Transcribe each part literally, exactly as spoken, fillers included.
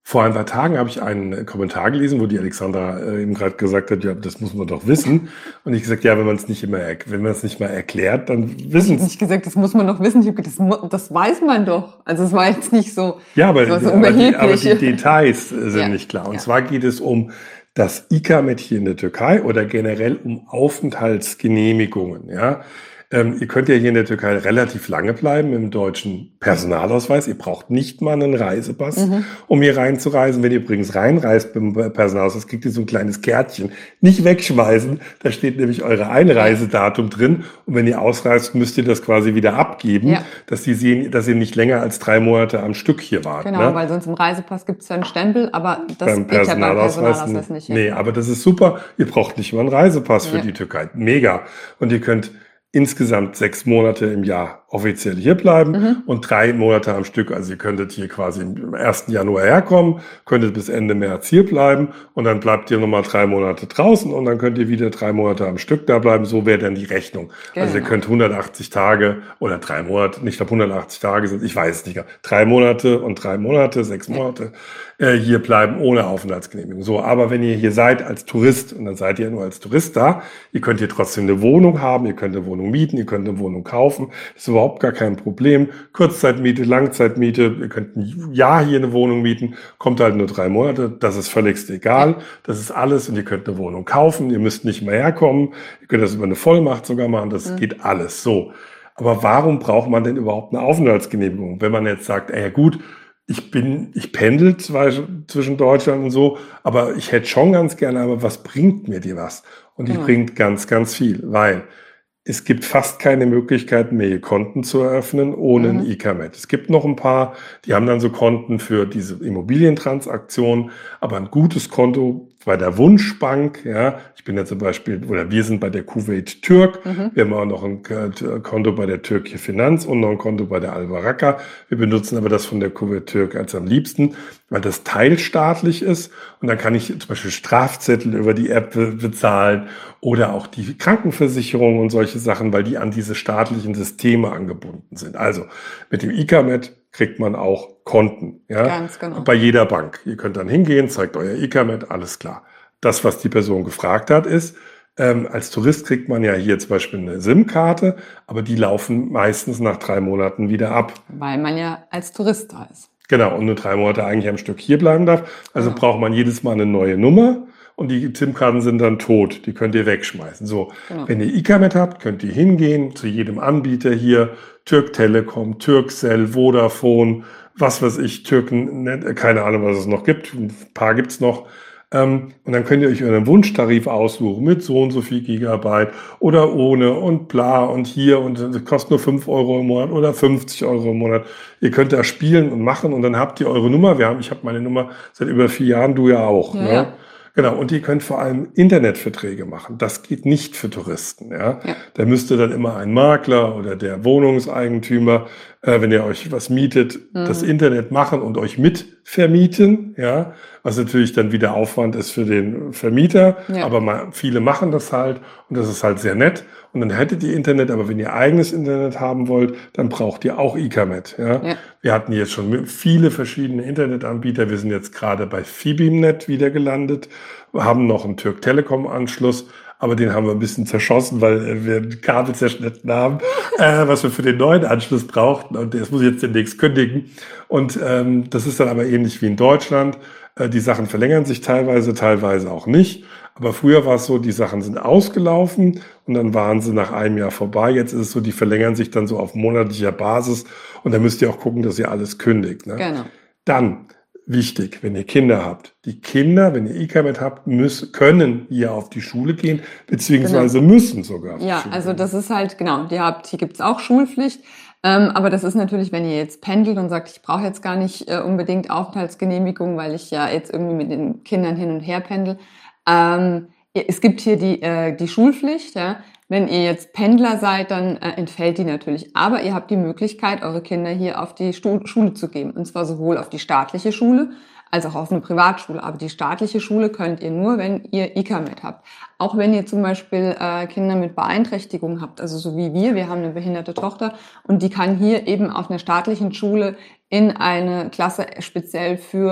Vor ein paar Tagen habe ich einen Kommentar gelesen, wo die Alexandra äh, eben gerade gesagt hat, ja, das muss man doch wissen. Und ich gesagt, ja, wenn man es nicht immer, er- wenn man es nicht mal erklärt, dann Ich wissen habe es. nicht gesagt, das muss man doch wissen. Ich habe gesagt, das, mu- das weiß man doch. Also es war jetzt nicht so, Ja, aber, das war so aber, die, aber überheblich. die Details äh, sind Ja, nicht klar. Und ja. zwar geht es um das Ikamet hier in der Türkei oder generell um Aufenthaltsgenehmigungen. Ja, ähm, ihr könnt ja hier in der Türkei relativ lange bleiben im deutschen Personalausweis. Ihr braucht nicht mal einen Reisepass, Mhm. um hier reinzureisen. Wenn ihr übrigens reinreist beim Personalausweis, kriegt ihr so ein kleines Kärtchen. Nicht wegschmeißen, da steht nämlich eure Einreisedatum drin. Und wenn ihr ausreist, müsst ihr das quasi wieder abgeben, Ja. dass die sehen, dass ihr nicht länger als drei Monate am Stück hier wart. Genau, Ne? weil sonst im Reisepass gibt es ja einen Stempel, aber das Beim geht ja beim Personalausweis, Personalausweis nicht. nee, aber das ist super. Ihr braucht nicht mal einen Reisepass für Ja. die Türkei. Mega. Und ihr könnt insgesamt sechs Monate im Jahr offiziell hier bleiben Mhm. und drei Monate am Stück. Also ihr könntet hier quasi im ersten Januar herkommen, könntet bis Ende März hier bleiben und dann bleibt ihr nochmal drei Monate draußen und dann könnt ihr wieder drei Monate am Stück da bleiben. So wäre dann die Rechnung. Also ihr Genau. könnt hundertachtzig Tage oder drei Monate, nicht glaube hundertachtzig Tage sind, ich weiß es nicht, drei Monate und drei Monate, sechs Ja. Monate äh, hier bleiben ohne Aufenthaltsgenehmigung. So, aber wenn ihr hier seid als Tourist, und dann seid ihr nur als Tourist da, ihr könnt hier trotzdem eine Wohnung haben, ihr könnt eine Wohnung mieten, ihr könnt eine Wohnung kaufen, das ist überhaupt gar kein Problem. Kurzzeitmiete, Langzeitmiete, ihr könnt ein Jahr hier eine Wohnung mieten, kommt halt nur drei Monate, das ist völligst egal, das ist alles und ihr könnt eine Wohnung kaufen, ihr müsst nicht mehr herkommen, ihr könnt das über eine Vollmacht sogar machen, das Mhm. geht alles so. Aber warum braucht man denn überhaupt eine Aufenthaltsgenehmigung? Wenn man jetzt sagt, ey, ja gut, ich bin, ich pendel zwar zwischen Deutschland und so, aber ich hätte schon ganz gerne, aber was bringt mir die was? Und die Genau. bringt ganz, ganz viel, weil es gibt fast keine Möglichkeit mehr, hier Konten zu eröffnen ohne ein Mhm. Ikamet. Es gibt noch ein paar, die haben dann so Konten für diese Immobilientransaktionen, aber ein gutes Konto bei der Wunschbank, ja, ich bin ja zum Beispiel, oder wir sind bei der Kuwait Türk, Mhm. wir haben auch noch ein äh, Konto bei der Türkei Finanz und noch ein Konto bei der Al-Baraka. Wir benutzen aber das von der Kuwait Türk als am liebsten, weil das teilstaatlich ist und dann kann ich zum Beispiel Strafzettel über die App be- bezahlen oder auch die Krankenversicherung und solche Sachen, weil die an diese staatlichen Systeme angebunden sind. Also mit dem Ikamet kriegt man auch Konten, ja, Ganz genau. bei jeder Bank. Ihr könnt dann hingehen, zeigt euer Ikamet, alles klar. Das, was die Person gefragt hat, ist, ähm, als Tourist kriegt man ja hier zum Beispiel eine SIM-Karte, aber die laufen meistens nach drei Monaten wieder ab. Weil man ja als Tourist da ist. Genau, und nur drei Monate eigentlich am Stück hier bleiben darf. Also Genau. braucht man jedes Mal eine neue Nummer und die SIM-Karten sind dann tot. Die könnt ihr wegschmeißen. So, Genau. wenn ihr Ikamet habt, könnt ihr hingehen zu jedem Anbieter hier. Türk Telekom, Turkcell, Vodafone, was weiß ich, Türken, keine Ahnung, was es noch gibt. Ein paar gibt's noch. Ähm, und dann könnt ihr euch euren Wunschtarif aussuchen mit so und so viel Gigabyte oder ohne und bla und hier und das kostet nur fünf Euro im Monat oder fünfzig Euro im Monat. Ihr könnt da spielen und machen und dann habt ihr eure Nummer. Wir haben, ich habe meine Nummer seit über vier Jahren, du ja auch. Ja, Ne? ja. Genau, und ihr könnt vor allem Internetverträge machen. Das geht nicht für Touristen. Ja? Ja. Da müsste dann immer ein Makler oder der Wohnungseigentümer, äh, wenn ihr euch was mietet, das Mhm. Internet machen und euch mitvermieten. Ja? Was natürlich dann wieder Aufwand ist für den Vermieter. Ja. Aber mal, viele machen das halt und das ist halt sehr nett. Und dann hättet ihr Internet, aber wenn ihr eigenes Internet haben wollt, dann braucht ihr auch Ikamet. Ja? Ja. Wir hatten jetzt schon viele verschiedene Internetanbieter. Wir sind jetzt gerade bei Fibimnet wieder gelandet. Wir haben noch einen Türk Telekom Anschluss, aber den haben wir ein bisschen zerschossen, weil wir ein Kabel zerschnitten haben, äh, was wir für den neuen Anschluss brauchten. Und das muss ich jetzt demnächst kündigen. Und ähm, das ist dann aber ähnlich wie in Deutschland. Äh, die Sachen verlängern sich teilweise, teilweise auch nicht. Aber früher war es so, die Sachen sind ausgelaufen und dann waren sie nach einem Jahr vorbei. Jetzt ist es so, die verlängern sich dann so auf monatlicher Basis und da müsst ihr auch gucken, dass ihr alles kündigt. Ne? Genau. Dann, wichtig, wenn ihr Kinder habt. Die Kinder, wenn ihr Ikamet habt, müssen, können hier auf die Schule gehen, beziehungsweise müssen sogar auf die Ja, Schule also gehen. das ist halt, genau, die habt, hier gibt's auch Schulpflicht. Ähm, aber das ist natürlich, wenn ihr jetzt pendelt und sagt, ich brauche jetzt gar nicht äh, unbedingt Aufenthaltsgenehmigung, weil ich ja jetzt irgendwie mit den Kindern hin und her pendel. Ähm, es gibt hier die, äh, die Schulpflicht. Ja. Wenn ihr jetzt Pendler seid, dann äh, entfällt die natürlich. Aber ihr habt die Möglichkeit, eure Kinder hier auf die Stu- Schule zu geben. Und zwar sowohl auf die staatliche Schule als auch auf eine Privatschule. Aber die staatliche Schule könnt ihr nur, wenn ihr Ikamet habt. Auch wenn ihr zum Beispiel äh, Kinder mit Beeinträchtigungen habt, also so wie wir, wir haben eine behinderte Tochter und die kann hier eben auf einer staatlichen Schule in eine Klasse speziell für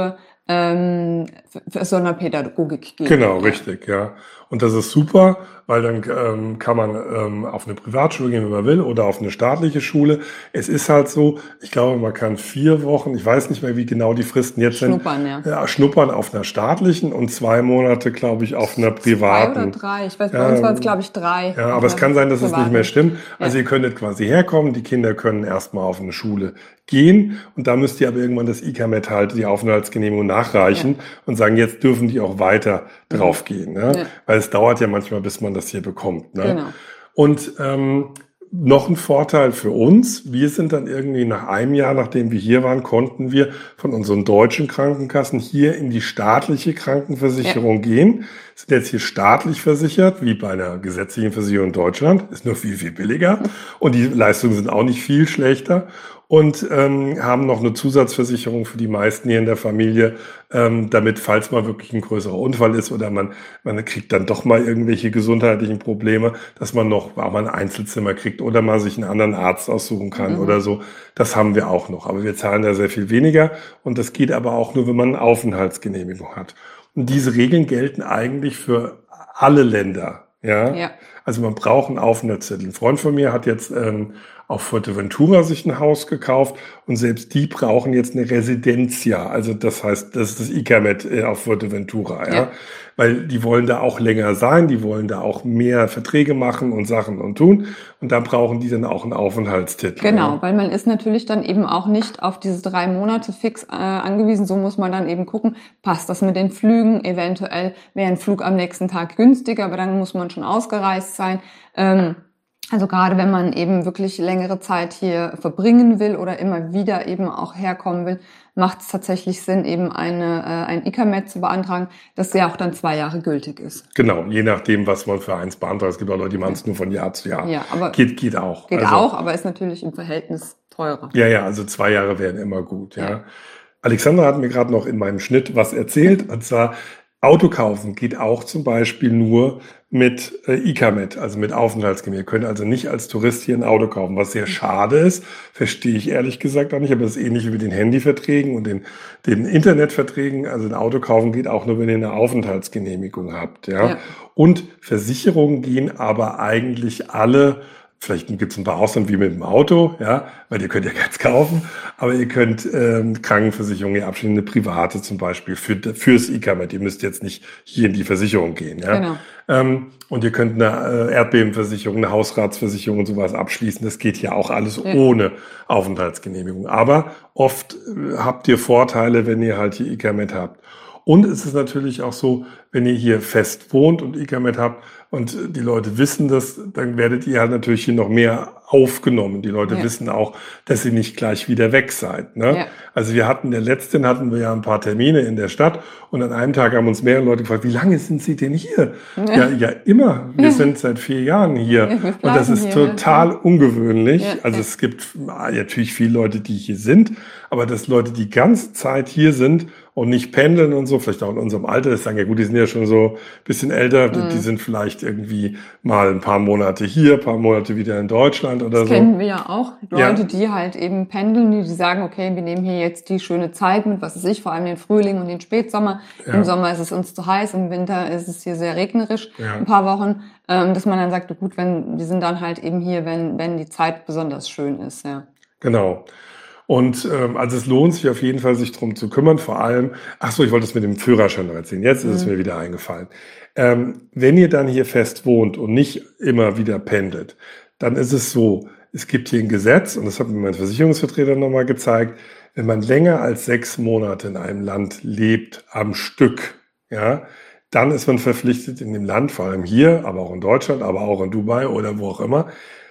ähm, für Sonderpädagogik geht. Genau, richtig, ja. Und das ist super, weil dann ähm, kann man ähm, auf eine Privatschule gehen, wenn man will, oder auf eine staatliche Schule. Es ist halt so, ich glaube, man kann vier Wochen, ich weiß nicht mehr, wie genau die Fristen jetzt Schnuppern, sind, ja. ja, schnuppern auf einer staatlichen und zwei Monate, glaube ich, auf einer privaten. Zwei oder drei, ich weiß, bei uns Ja, waren es, glaube ich, drei. ja, auf aber es einer kann sein, dass es nicht privaten. mehr stimmt. Also Ja. ihr könntet quasi herkommen, die Kinder können erstmal auf eine Schule gehen und da müsst ihr aber irgendwann das I K M E T halt, die Aufenthaltsgenehmigung nachreichen Ja. und sagen, jetzt dürfen die auch weiter drauf gehen. Ne? Ja. Weil es dauert ja manchmal, bis man das hier bekommt. Ne? Genau. Und ähm, noch ein Vorteil für uns, wir sind dann irgendwie nach einem Jahr, nachdem wir hier waren, konnten wir von unseren deutschen Krankenkassen hier in die staatliche Krankenversicherung Ja. gehen. Sind jetzt hier staatlich versichert, wie bei einer gesetzlichenVersicherung in Deutschland. Ist nur viel, viel billiger. Und die Leistungen sind auch nicht viel schlechter. Und ähm, haben noch eine Zusatzversicherung für die meisten hier in der Familie, ähm, damit, falls mal wirklich ein größerer Unfall ist oder man, man kriegt dann doch mal irgendwelche gesundheitlichen Probleme, dass man noch auch mal ein Einzelzimmer kriegt oder mal sich einen anderen Arzt aussuchen kann mhm. oder so. Das haben wir auch noch. Aber wir zahlen da sehr viel weniger. Und das geht aber auch nur, wenn man eine Aufenthaltsgenehmigung hat. Und diese Regeln gelten eigentlich für alle Länder. Ja. Ja. Also man braucht einen Aufenthaltszettel. Ein Freund von mir hat jetzt ähm, auf Fuerteventura sich ein Haus gekauft und selbst die brauchen jetzt eine Residencia. Also das heißt, das ist das I K M E T auf Fuerteventura, ja? Ja. Weil die wollen da auch länger sein, die wollen da auch mehr Verträge machen und Sachen und tun und da brauchen die dann auch einen Aufenthaltstitel. Genau, ja? Weil man ist natürlich dann eben auch nicht auf diese drei Monate fix äh, angewiesen. So muss man dann eben gucken, passt das mit den Flügen? Eventuell wäre ein Flug am nächsten Tag günstiger, aber dann muss man schon ausgereist sein. Ähm, Also gerade wenn man eben wirklich längere Zeit hier verbringen will oder immer wieder eben auch herkommen will, macht es tatsächlich Sinn, eben eine, äh, ein I K M E T zu beantragen, das ja auch dann zwei Jahre gültig ist. Genau, je nachdem, was man für eins beantragt. Es gibt auch Leute, die machen es nur von Jahr zu Jahr. Ja, aber geht, geht auch. Geht also, auch, aber ist natürlich im Verhältnis teurer. Ja, ja, also zwei Jahre wären immer gut. Ja. Ja. Alexandra hat mir gerade noch in meinem Schnitt was erzählt, und zwar Auto kaufen geht auch zum Beispiel nur mit äh, I K M E T, also mit Aufenthaltsgenehmigung. Ihr könnt also nicht als Tourist hier ein Auto kaufen, was sehr schade ist. Verstehe ich ehrlich gesagt auch nicht, aber das ist ähnlich wie mit den Handyverträgen und den, den Internetverträgen. Also ein Auto kaufen geht auch nur, wenn ihr eine Aufenthaltsgenehmigung habt. Ja. Ja. Und Versicherungen gehen aber eigentlich alle. Vielleicht gibt es ein paar Ausnahmen wie mit dem Auto, ja, weil ihr könnt ja keins kaufen, aber ihr könnt ähm, Krankenversicherungen ja abschließen, eine private zum Beispiel für fürs I K M E T. Ihr müsst jetzt nicht hier in die Versicherung gehen, ja. Genau. Ähm, und ihr könnt eine äh, Erdbebenversicherung, eine Hausratsversicherung und sowas abschließen. Das geht ja auch alles ja. ohne Aufenthaltsgenehmigung. Aber oft äh, habt ihr Vorteile, wenn ihr halt hier I K M E T habt. Und es ist natürlich auch so, wenn ihr hier fest wohnt und I K M E T habt und die Leute wissen das, dann werdet ihr halt natürlich hier noch mehr aufgenommen. Die Leute ja. wissen auch, dass ihr nicht gleich wieder weg seid. Ne? Ja. Also wir hatten, der letzten hatten wir ja ein paar Termine in der Stadt und an einem Tag haben uns mehrere Leute gefragt, wie lange sind Sie denn hier? Ja, ja, ja immer. Wir ja. sind seit vier Jahren hier. Ja, und das ist hier, total ja. ungewöhnlich. Ja. Also es gibt natürlich viele Leute, die hier sind, aber dass Leute die ganze Zeit hier sind und nicht pendeln und so, vielleicht auch in unserem Alter, das sagen ja gut, die sind ja schon so ein bisschen älter, mhm. die sind vielleicht irgendwie mal ein paar Monate hier, ein paar Monate wieder in Deutschland oder das so. Das kennen wir ja auch, Leute, ja. die halt eben pendeln, die sagen, okay, wir nehmen hier jetzt die schöne Zeit mit, was weiß ich, vor allem den Frühling und den Spätsommer. Ja. Im Sommer ist es uns zu heiß, im Winter ist es hier sehr regnerisch, ja. ein paar Wochen, ähm, dass man dann sagt, gut, wenn, wir sind dann halt eben hier, wenn, wenn die Zeit besonders schön ist, ja. Genau. Und ähm, also es lohnt sich auf jeden Fall, sich drum zu kümmern. Vor allem, ach so, ich wollte es mit dem Führerschein noch erzählen. Jetzt ist mhm. es mir wieder eingefallen. Ähm, wenn ihr dann hier fest wohnt und nicht immer wieder pendelt, dann ist es so, es gibt hier ein Gesetz, und das hat mir mein Versicherungsvertreter nochmal gezeigt, wenn man länger als sechs Monate in einem Land lebt am Stück, ja, dann ist man verpflichtet in dem Land, vor allem hier, aber auch in Deutschland, aber auch in Dubai oder wo auch immer,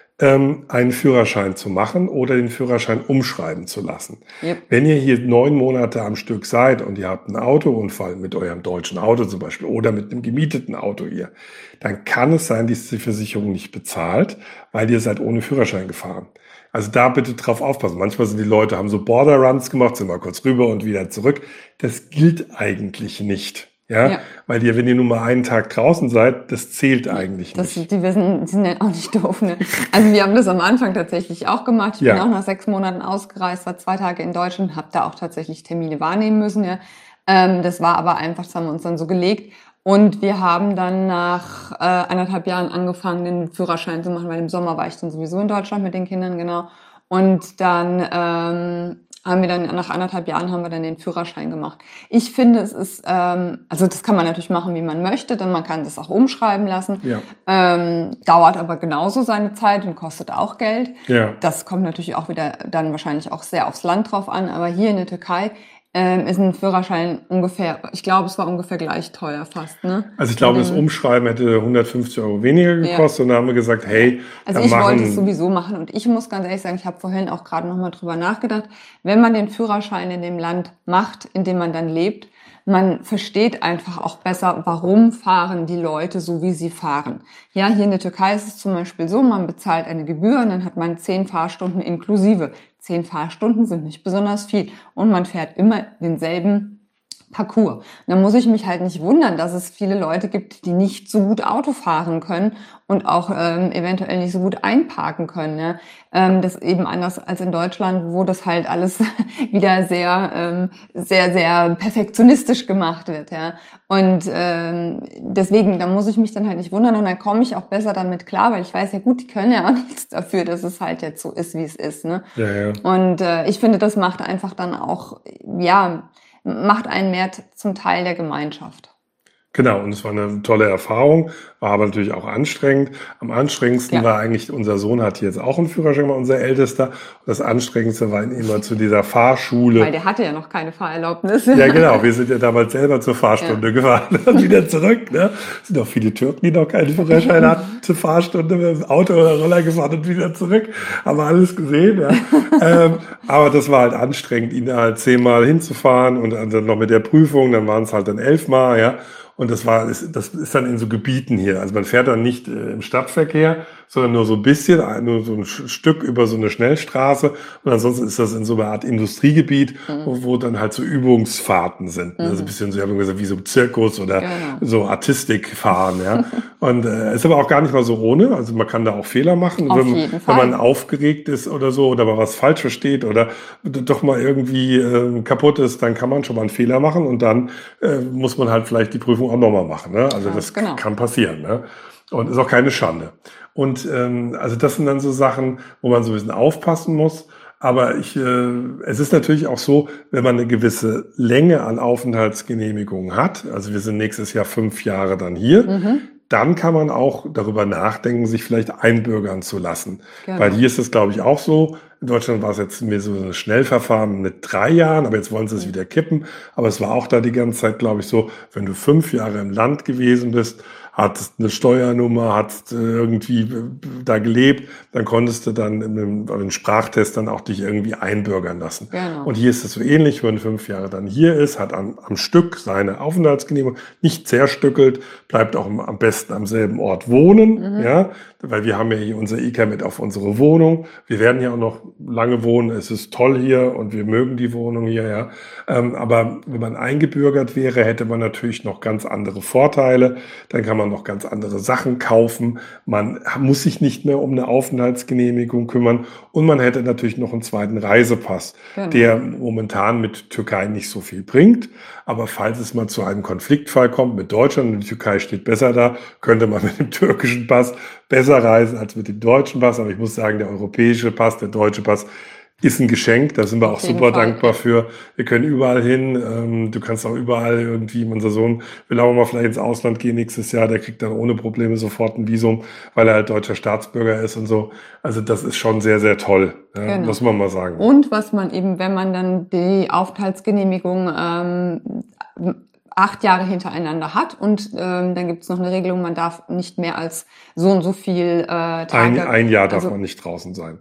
einen Führerschein zu machen oder den Führerschein umschreiben zu lassen. Yep. Wenn ihr hier neun Monate am Stück seid und ihr habt einen Autounfall mit eurem deutschen Auto zum Beispiel oder mit einem gemieteten Auto hier, dann kann es sein, dass die Versicherung nicht bezahlt, weil ihr seid ohne Führerschein gefahren. Also da bitte drauf aufpassen. Manchmal sind die Leute, haben so Border Runs gemacht, sind mal kurz rüber und wieder zurück. Das gilt eigentlich nicht. Ja, ja, weil ihr, wenn ihr nur mal einen Tag draußen seid, das zählt eigentlich das, nicht. Die wissen, die sind ja auch nicht doof, ne? Also wir haben das am Anfang tatsächlich auch gemacht. Ich ja. bin auch nach sechs Monaten ausgereist, war zwei Tage in Deutschland, habe da auch tatsächlich Termine wahrnehmen müssen, ja. Ähm, das war aber einfach, das haben wir uns dann so gelegt. Und wir haben dann nach äh, anderthalb Jahren angefangen, den Führerschein zu machen, weil im Sommer war ich dann sowieso in Deutschland mit den Kindern, genau. Und dann ähm, haben wir dann, nach anderthalb Jahren haben wir dann den Führerschein gemacht. Ich finde, es ist, ähm, also das kann man natürlich machen, wie man möchte, denn man kann das auch umschreiben lassen. Ja. Ähm, dauert aber genauso seine Zeit und kostet auch Geld. Ja. Das kommt natürlich auch wieder dann wahrscheinlich auch sehr aufs Land drauf an, aber hier in der Türkei ähm, ist ein Führerschein ungefähr, ich glaube, es war ungefähr gleich teuer fast, ne? Also ich glaube, das Umschreiben hätte hundertfünfzig Euro weniger gekostet, ja. Und da haben wir gesagt, hey, also ich machen... wollte es sowieso machen und ich muss ganz ehrlich sagen, ich habe vorhin auch gerade noch mal drüber nachgedacht, wenn man den Führerschein in dem Land macht, in dem man dann lebt, man versteht einfach auch besser, warum fahren die Leute so, wie sie fahren. Ja, hier in der Türkei ist es zum Beispiel so, man bezahlt eine Gebühr und dann hat man zehn Fahrstunden inklusive. Zehn Fahrstunden sind nicht besonders viel und man fährt immer denselben Parcours. Und dann muss ich mich halt nicht wundern, dass es viele Leute gibt, die nicht so gut Auto fahren können und auch ähm, eventuell nicht so gut einparken können. Ja? Ähm, das eben anders als in Deutschland, wo das halt alles wieder sehr, ähm, sehr, sehr perfektionistisch gemacht wird. Ja? Und ähm, deswegen, da muss ich mich dann halt nicht wundern und dann komme ich auch besser damit klar, weil ich weiß ja gut, die können ja auch nichts dafür, dass es halt jetzt so ist, wie es ist. Ne? Ja, ja. Und äh, ich finde, das macht einfach dann auch, ja, macht einen mehr zum Teil der Gemeinschaft. Genau, und es war eine tolle Erfahrung, war aber natürlich auch anstrengend. Am anstrengendsten ja. war eigentlich, unser Sohn hat jetzt auch einen Führerschein, unser Ältester. Und das Anstrengendste war immer zu dieser Fahrschule. Weil der hatte ja noch keine Fahrerlaubnis. Ja, genau. Wir sind ja damals selber zur Fahrstunde ja. gefahren und wieder zurück. Ne? Es sind auch viele Türken, die noch keinen Führerschein hatten, zur Fahrstunde mit dem Auto oder Roller gefahren und wieder zurück. Haben wir alles gesehen. Ja. ähm, aber das war halt anstrengend, ihn da halt zehnmal hinzufahren und dann noch mit der Prüfung. Dann waren es halt dann elfmal, ja. Und das war, das ist dann in so Gebieten hier. Also man fährt dann nicht äh, im Stadtverkehr, sondern nur so ein bisschen, nur so ein Stück über so eine Schnellstraße. Und ansonsten ist das in so einer Art Industriegebiet, mhm. wo, wo dann halt so Übungsfahrten sind. Mhm. Also ein bisschen so, ich habe gesagt, wie so ein Zirkus oder genau. so Artistikfahren, ja. Und äh, ist aber auch gar nicht mal so ohne. Also man kann da auch Fehler machen, Auf wenn, jeden wenn Fall. man aufgeregt ist oder so oder mal was falsch versteht oder doch mal irgendwie äh, kaputt ist, dann kann man schon mal einen Fehler machen und dann äh, muss man halt vielleicht die Prüfung auch nochmal machen. Ne? Also ja, das genau. kann passieren. Ne? Und ist auch keine Schande. Und ähm, also das sind dann so Sachen, wo man so ein bisschen aufpassen muss. Aber ich, äh, es ist natürlich auch so, wenn man eine gewisse Länge an Aufenthaltsgenehmigungen hat, also wir sind nächstes Jahr fünf Jahre dann hier, mhm. dann kann man auch darüber nachdenken, sich vielleicht einbürgern zu lassen. Genau. Weil hier ist es, glaube ich, auch so. In Deutschland war es jetzt mehr so ein Schnellverfahren mit drei Jahren, aber jetzt wollen sie es wieder kippen. Aber es war auch da die ganze Zeit, glaube ich, so, wenn du fünf Jahre im Land gewesen bist, hattest eine Steuernummer, hattest irgendwie da gelebt, dann konntest du dann im, im Sprachtest dann auch dich irgendwie einbürgern lassen. Genau. Und hier ist es so ähnlich, wenn man fünf Jahre dann hier ist, hat am, am Stück seine Aufenthaltsgenehmigung, nicht zerstückelt, bleibt auch am besten am selben Ort wohnen, mhm. ja, weil wir haben ja hier unser E-Cam auf unsere Wohnung. Wir werden ja auch noch lange wohnen. Es ist toll hier und wir mögen die Wohnung hier, ja. Ähm, aber wenn man eingebürgert wäre, hätte man natürlich noch ganz andere Vorteile. Dann kann man noch ganz andere Sachen kaufen. Man muss sich nicht mehr um eine Aufenthaltsgenehmigung kümmern und man hätte natürlich noch einen zweiten Reisepass, genau. der momentan mit Türkei nicht so viel bringt. Aber falls es mal zu einem Konfliktfall kommt mit Deutschland und die Türkei steht besser da, könnte man mit dem türkischen Pass besser reisen als mit dem deutschen Pass. Aber ich muss sagen, der europäische Pass, der deutsche Pass ist ein Geschenk. Da sind wir auch super dankbar für. Wir können überall hin. Du kannst auch überall irgendwie, unser Sohn will auch mal vielleicht ins Ausland gehen nächstes Jahr. Der kriegt dann ohne Probleme sofort ein Visum, weil er halt deutscher Staatsbürger ist und so. Also das ist schon sehr, sehr toll. Ja, genau. Muss man mal sagen. Und was man eben, wenn man dann die Aufenthaltsgenehmigung ähm, acht Jahre hintereinander hat und ähm, dann gibt es noch eine Regelung, man darf nicht mehr als so und so viel äh, Tage. Ein, ein Jahr darf also, man nicht draußen sein.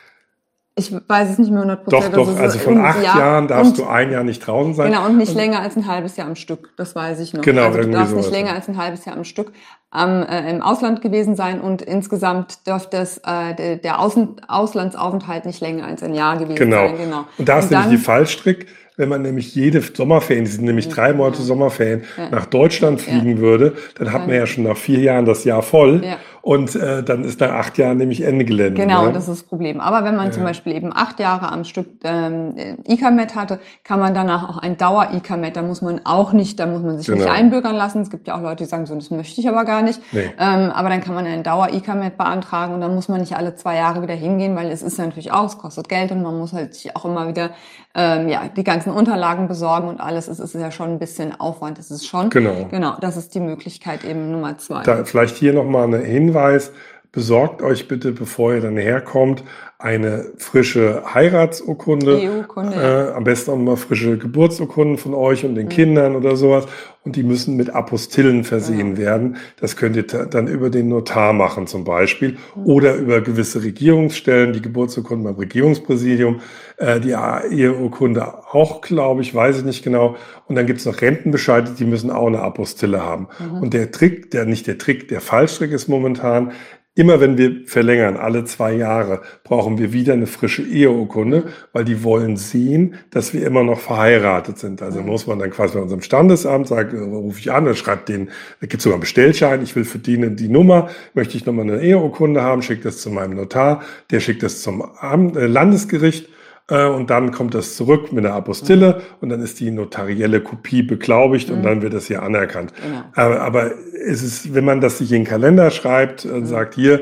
Ich weiß es nicht mehr hundert Prozent. Doch, doch, also von acht Jahr, Jahren darfst du ein Jahr nicht draußen sein. Genau, und nicht und, länger als ein halbes Jahr am Stück, das weiß ich noch. Genau, also du darfst nicht sowas, länger ja. als ein halbes Jahr am Stück am, äh, im Ausland gewesen sein und insgesamt dürfte es, äh, der, der Außen, Auslandsaufenthalt nicht länger als ein Jahr gewesen genau. sein. Genau. Und da ist und nämlich dann, die Fallstrick, wenn man nämlich jede Sommerferien, die sind nämlich drei Monate Sommerferien, ja. nach Deutschland fliegen ja. würde, dann hat man ja schon nach vier Jahren das Jahr voll. Ja. und äh, dann ist nach acht Jahren nämlich Ende Gelände. Genau, ne? das ist das Problem. Aber wenn man Ja. zum Beispiel eben acht Jahre am Stück ähm, I K A M E T hatte, kann man danach auch ein Dauer-I K A M E T, da muss man auch nicht, da muss man sich Genau. nicht einbürgern lassen. Es gibt ja auch Leute, die sagen, so, das möchte ich aber gar nicht. Nee. Ähm, aber dann kann man ein Dauer-I K A M E T beantragen und dann muss man nicht alle zwei Jahre wieder hingehen, weil es ist natürlich auch, es kostet Geld und man muss halt sich auch immer wieder ähm, ja die ganzen Unterlagen besorgen und alles. Es ist ja schon ein bisschen Aufwand. Es ist schon. Genau. Genau, das ist die Möglichkeit eben Nummer zwei. Da vielleicht hier nochmal ein Hinweis. Besorgt euch bitte, bevor ihr dann herkommt, eine frische Heiratsurkunde. E U-Kunde, Äh, am besten auch mal frische Geburtsurkunden von euch und den Mhm. Kindern oder sowas. Und die müssen mit Apostillen versehen Genau. werden. Das könnt ihr ta- dann über den Notar machen zum Beispiel. Mhm. Oder über gewisse Regierungsstellen, die Geburtsurkunden beim Regierungspräsidium, äh, die Eheurkunde auch, glaube ich, weiß ich nicht genau. Und dann gibt's noch Rentenbescheide, die müssen auch eine Apostille haben. Mhm. Und der Trick, der nicht der Trick, der Fallstrick ist momentan, immer wenn wir verlängern, alle zwei Jahre, brauchen wir wieder eine frische Eheurkunde, weil die wollen sehen, dass wir immer noch verheiratet sind. Also Mhm. muss man dann quasi bei unserem Standesamt sagen, äh, rufe ich an, dann schreibt den, da gibt es sogar einen Bestellschein, ich will für die, die Nummer, möchte ich nochmal eine Eheurkunde haben, schickt das zu meinem Notar, der schickt das zum Amt, äh, Landesgericht, äh, und dann kommt das zurück mit einer Apostille und dann ist die notarielle Kopie beglaubigt und Mhm. dann wird das hier anerkannt. Genau. Aber, aber es ist, wenn man das sich in den Kalender schreibt und sagt, hier,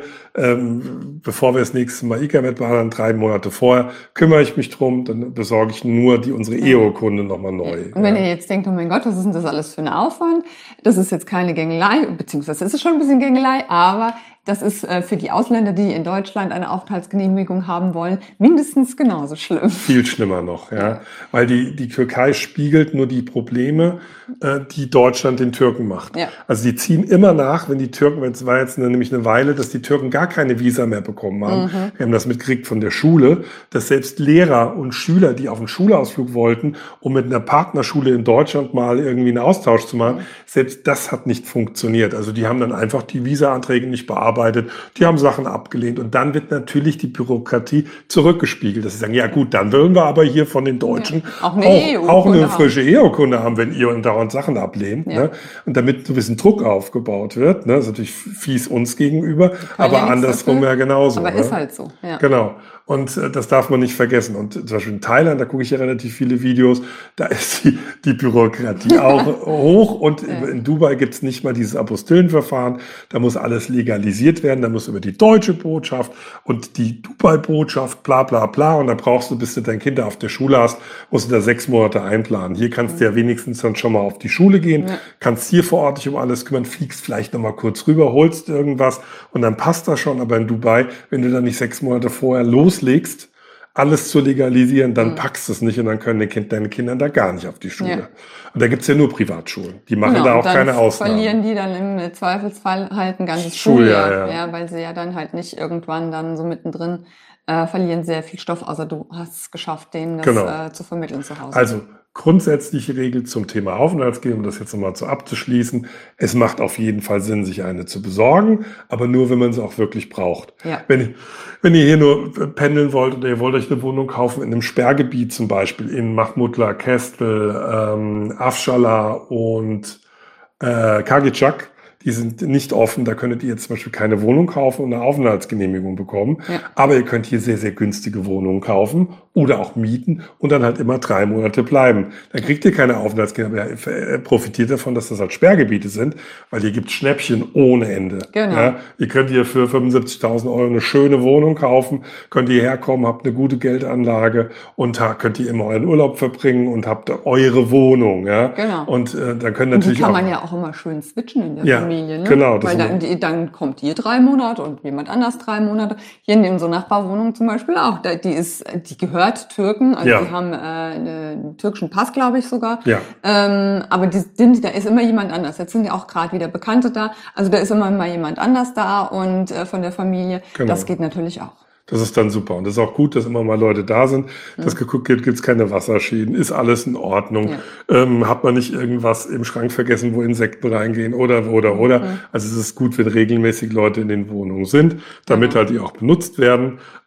ähm, bevor wir das nächste Mal I K A M E T behandeln, drei Monate vorher, kümmere ich mich drum, dann besorge ich nur die unsere Eheurkunde nochmal neu. Und wenn ja. ihr jetzt denkt, oh mein Gott, was ist denn das alles für ein Aufwand? Das ist jetzt keine Gängelei, beziehungsweise ist es schon ein bisschen Gängelei, aber das ist äh, für die Ausländer, die in Deutschland eine Aufenthaltsgenehmigung haben wollen, mindestens genauso schlimm. Viel schlimmer noch, ja. Weil die, die Türkei spiegelt nur die Probleme, äh, die Deutschland den Türken macht. Ja. Also die ziehen immer nach, wenn die Türken, es war jetzt eine, nämlich eine Weile, dass die Türken gar keine Visa mehr bekommen haben. Mhm. Wir haben das mitgekriegt von der Schule, dass selbst Lehrer und Schüler, die auf einen Schulausflug wollten, um mit einer Partnerschule in Deutschland mal irgendwie einen Austausch zu machen, selbst das hat nicht funktioniert. Also die haben dann einfach die Visa-Anträge nicht bearbeitet, die haben Sachen abgelehnt und dann wird natürlich die Bürokratie zurückgespiegelt, dass sie sagen, ja gut, dann wollen wir aber hier von den Deutschen Ja, auch eine auch, Eheurkunde auch eine haben. frische Eheurkunde haben, wenn ihr dauernd Sachen ablehnt. Ja. Ne? Und damit so ein bisschen Druck aufgebaut wird, ne? Das ist natürlich fies uns gegenüber, aber ja nichts andersrum dafür. ja genauso. Aber ne? ist halt so, ja. Genau. Und äh, das darf man nicht vergessen. Und zum Beispiel in Thailand, da gucke ich ja relativ viele Videos, da ist die, die Bürokratie auch hoch. Und Ja. in Dubai gibt's nicht mal dieses Apostillenverfahren. Da muss alles legalisiert werden. Da muss über die deutsche Botschaft und die Dubai-Botschaft, bla bla bla. Und da brauchst du, bis du dein Kind auf der Schule hast, musst du da sechs Monate einplanen. Hier kannst du ja wenigstens dann schon mal auf die Schule gehen, Ja. kannst hier vor Ort dich um alles kümmern, fliegst vielleicht noch mal kurz rüber, holst irgendwas und dann passt das schon. Aber in Dubai, wenn du dann nicht sechs Monate vorher loslegst, alles zu legalisieren, dann Mhm. packst du es nicht und dann können die kind, deine Kinder da gar nicht auf die Schule. Ja. Und da gibt's ja nur Privatschulen. Die machen Genau, da und auch dann keine Ausnahmen. verlieren die dann im Zweifelsfall halt ein ganzes Schuljahr, Schuljahr, ja. ja, weil sie ja dann halt nicht irgendwann dann so mittendrin äh, verlieren sehr viel Stoff, außer du hast es geschafft, denen das Genau. äh, zu vermitteln zu Hause. Also grundsätzliche Regel zum Thema Aufenthaltsgenehmigung, um das jetzt nochmal so abzuschließen. Es macht auf jeden Fall Sinn, sich eine zu besorgen, aber nur, wenn man sie auch wirklich braucht. Ja. Wenn, wenn ihr hier nur pendeln wollt oder ihr wollt euch eine Wohnung kaufen in einem Sperrgebiet zum Beispiel, in Mahmudla, Kestel, ähm, Afşala und äh, Kagicak, die sind nicht offen, da könntet ihr jetzt zum Beispiel keine Wohnung kaufen und eine Aufenthaltsgenehmigung bekommen. Ja. Aber ihr könnt hier sehr, sehr günstige Wohnungen kaufen oder auch mieten und dann halt immer drei Monate bleiben. Dann kriegt ihr keine Aufenthaltsgenehmigung, aber ihr profitiert davon, dass das halt Sperrgebiete sind, weil hier gibt's Schnäppchen ohne Ende. Genau. Ja, ihr könnt hier für fünfundsiebzigtausend Euro eine schöne Wohnung kaufen, könnt ihr herkommen, habt eine gute Geldanlage und ha- könnt ihr immer euren Urlaub verbringen und habt eure Wohnung. Ja? Genau. Und äh, dann können Und die natürlich kann auch... man ja auch immer schön switchen in der Ja, Familie, ne? genau, das Weil ist dann, die, dann kommt ihr drei Monate und jemand anders drei Monate. Hier in unserer Nachbarwohnung zum Beispiel auch. Da- Die ist, die gehört Türken, also Ja. die haben äh, einen türkischen Pass, glaube ich sogar. Ja. Ähm, aber die sind, da ist immer jemand anders. Jetzt sind ja auch gerade wieder Bekannte da. Also da ist immer mal jemand anders da und äh, von der Familie. Genau. Das geht natürlich auch. Das ist dann super. Und das ist auch gut, dass immer mal Leute da sind, dass geguckt wird, gibt's keine Wasserschäden, ist alles in Ordnung. Ja. Ähm, hat man nicht irgendwas im Schrank vergessen, wo Insekten reingehen oder, oder, oder. Also es ist gut, wenn regelmäßig Leute in den Wohnungen sind, damit Genau. halt die auch benutzt werden.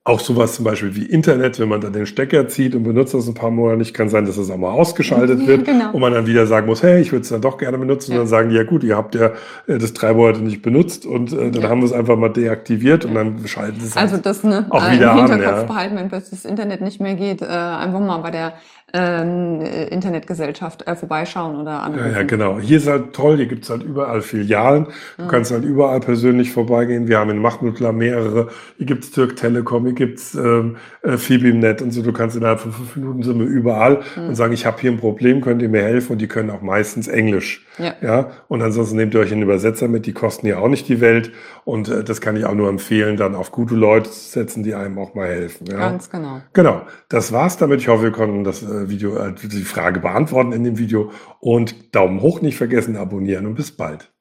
Auch sowas zum Beispiel wie Internet, wenn man dann den Stecker zieht und benutzt das ein paar Monate nicht, kann sein, dass es auch mal ausgeschaltet Ja, wird genau. und man dann wieder sagen muss, hey, ich würde es dann doch gerne benutzen. Ja. Und dann sagen die, ja gut, ihr habt ja äh, das drei Monate nicht benutzt und äh, dann Ja. haben wir es einfach mal deaktiviert und Ja. dann schalten sie es Also halt das ne, auch äh, wieder im an. Hinterkopf Ja. behalten, wenn plötzlich das Internet nicht mehr geht, äh, einfach mal bei der ähm, äh, Internetgesellschaft äh, vorbeischauen oder Ja, anrufen. ja, genau. Hier ist halt toll, hier gibt's halt überall Filialen. Du Mhm. kannst halt überall persönlich vorbeigehen. Wir haben in Mahmudlar mehrere. Hier gibt's Türk Telekom, hier gibt's ähm, äh, Fibimnet und so. Du kannst innerhalb von fünf Minuten sind wir überall Mhm. und sagen, ich habe hier ein Problem, könnt ihr mir helfen? Und die können auch meistens Englisch. Ja. Ja, und ansonsten nehmt ihr euch einen Übersetzer mit, die kosten ja auch nicht die Welt. Und äh, das kann ich auch nur empfehlen, dann auf gute Leute zu setzen, die einem auch mal helfen. Ja. Ganz genau. Genau, das war's damit. Ich hoffe, wir konnten das äh, Video, äh, die Frage beantworten in dem Video. Und Daumen hoch nicht vergessen, abonnieren und bis bald.